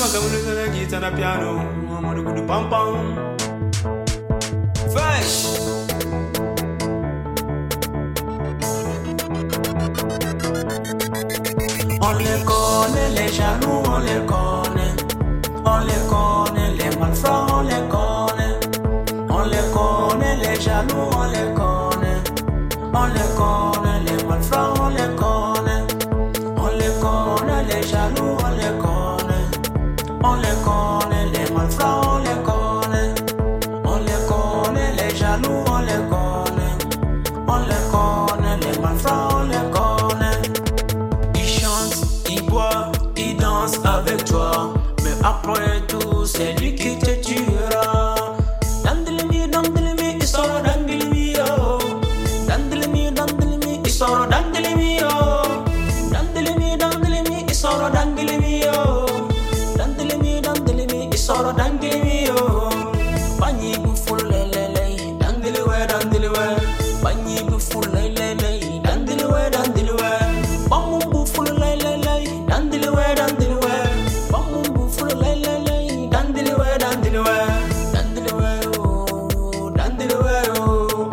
Gamle guitar piano, amore good pam pam. Fresh. On les connaît, les jaloux, on les connaît. On les connaît, les malfrats, on les connaît. On les connaît, les jaloux, on les connaît. On les connaît, les malfrats, on les connaît. On les connaît, les jaloux, on les connaît. On les connaît, les malfrats, on les connaît. On les connaît, les jaloux, on les connaît. On les connaît, les malfrats, on les connaît. Ils chantent, ils boivent, ils dansent avec toi. Mais après tout, c'est lui qui te tuera. Dandilimi, dandilimi, ils sont dandilimi, oh. Dandilimi, dandilimi, ils sont dandilimi, oh. Dandilimi, dandilimi, ils sont dandilimi, oh. Dandilimi, dandilimi, ils sont dandilimi, oh. Bagni bu full lele, dandiliwe, dandiliwe. Bagni bu full lele, dandiliwe, dandiliwe. Bamu bu full lele, dandiliwe, dandiliwe. Bamu bu full lele, dandiliwe, dandiliwe. Dandiliwe, oh, dandiliwe, oh.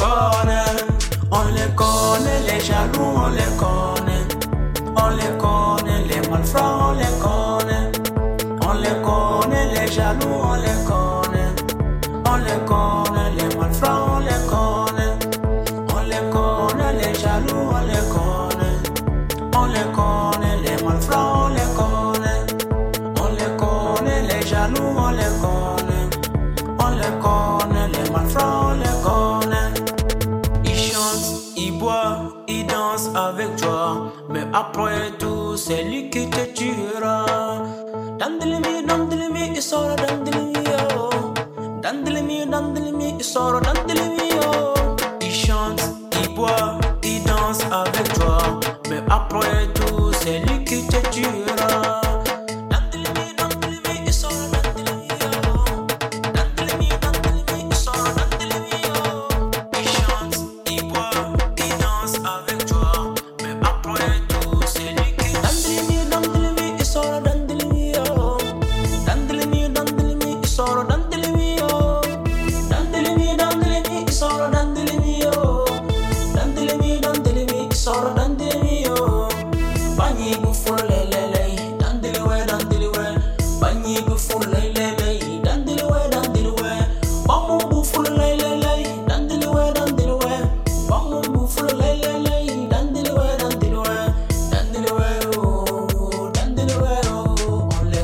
On les connaît, les jaloux, on les connaît. On les connaît, les malfrats, on les connaît. On les connaît, les jaloux, on les connaît. On les connaît, les malfrats, on les connaît. On les connaît, les jaloux, on les connaît. On les connaît, les malfrats, on les connaît. On les connaît, les jaloux, on les connaît. On les connaît, les malfrats, on les connaît. Ils chantent, ils boivent, ils dansent avec toi. Mais après tout, c'est lui qui te tuera. Dandilimi, dandilimi, ils sont dandilimi, oh. Dandilimi, dandilimi, ils sont dandilimi, oh. Ils chantent, ils boivent, ils dansent avec toi. Mais après tout, c'est lui qui te tuera. Dandilimi, dandilimi, ils sont dandilimi, oh. Dandilimi, dandilimi, ils sont dandilimi, oh. Ils chantent, ils boivent, ils dansent avec toi. Mais après tout, c'est lui qui dandilimi, dandilimi, ils sont dandilimi, oh. Dandilimi, dandilimi, ils sont dandilimi, oh. Dandilimi, dandilimi, ils sont dandilimi, oh. Dandilimi, dandilimi, ils sont dandilimi, oh. Bagni bu full lele, dandiliwe, dandiliwe. Bagni bu full lele, dandiliwe, dandiliwe. Bamu bu full lele, dandiliwe, dandiliwe. Bamu bu full lele, dandiliwe, dandiliwe. Dandiliwe, oh, dandiliwe, oh.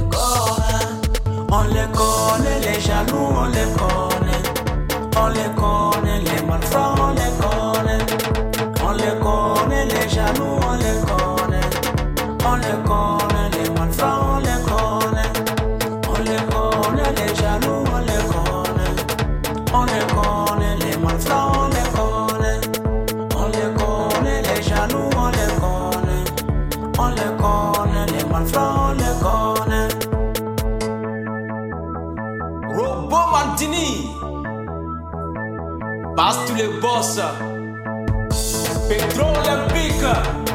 On les connaît, les jaloux, on les connaît. On les connaît, les malfrats, on les connaît. On les connaît, les jaloux, on les connaît. On les connaît, les malfrats, on les connaît. On les connaît, les jaloux, on les connaît. On les connaît, les malfrats, on les connaît. On les connaît, les jaloux, on les connaît. On les connaît, les malfrats, on les connaît. Robot Martini, passe tous les boss. Pétrole Olympique.